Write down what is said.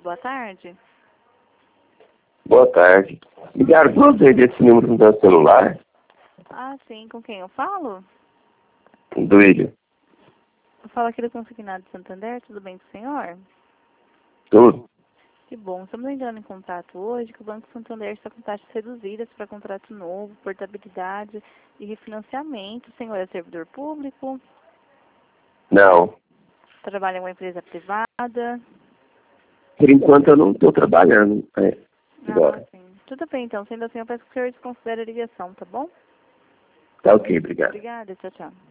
boa tarde. Boa tarde. Ligaram duas vezes esse número no meu celular. Ah, sim. Com quem eu falo? Do William. Eu falo aqui do Consignado de Santander. Tudo bem com o senhor? Tudo. Que bom. Estamos entrando em contato hoje que o Banco Santander está com taxas reduzidas para contrato novo, portabilidade e refinanciamento. O senhor é servidor público? Não. Trabalha em uma empresa privada? Por enquanto eu não estou trabalhando. Agora. Sim. Tudo bem, então. Sendo assim, eu peço que o senhor desconsidere a ligação, tá bom? Tá ok, obrigado. Obrigada. Tchau, tchau.